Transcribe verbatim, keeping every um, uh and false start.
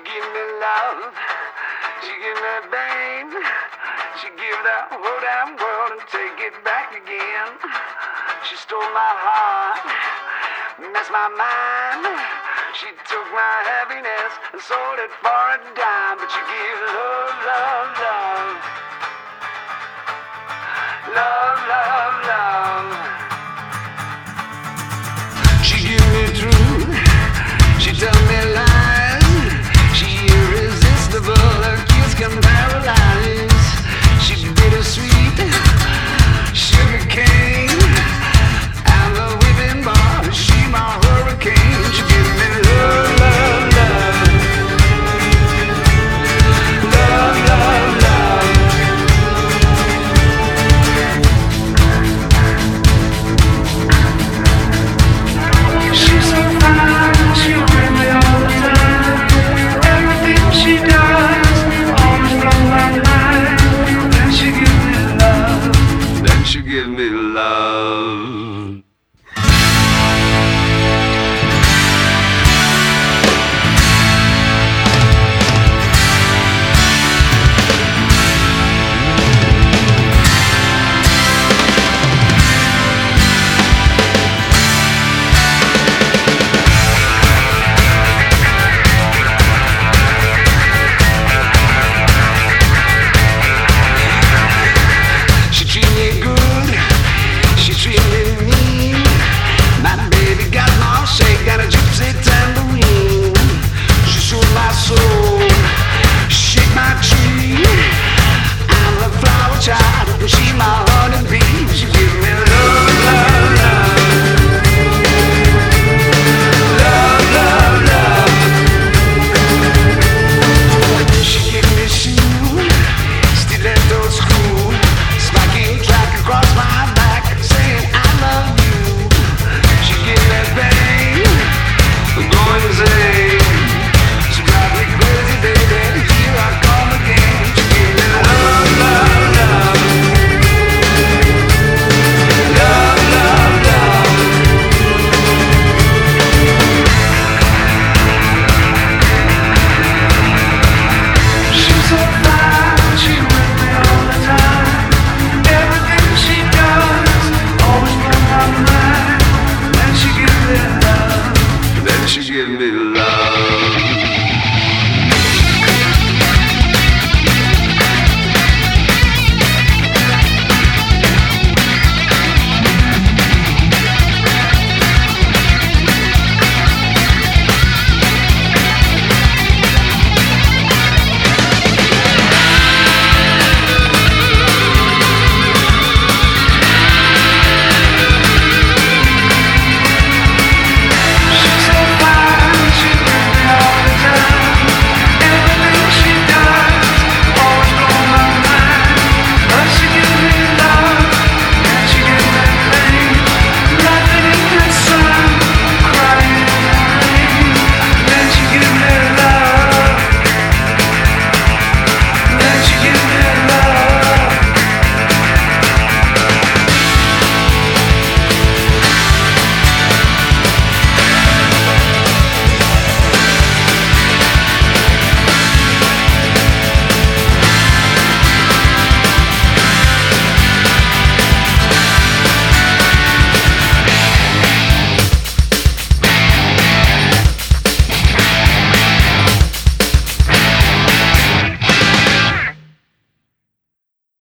give me love, she give me pain, she give the whole damn world and take it back again. She stole my heart, messed my mind, she took my happiness and sold it for a dime. But she gives love, love, love, love, love, love. She give me truth, she tell me lies.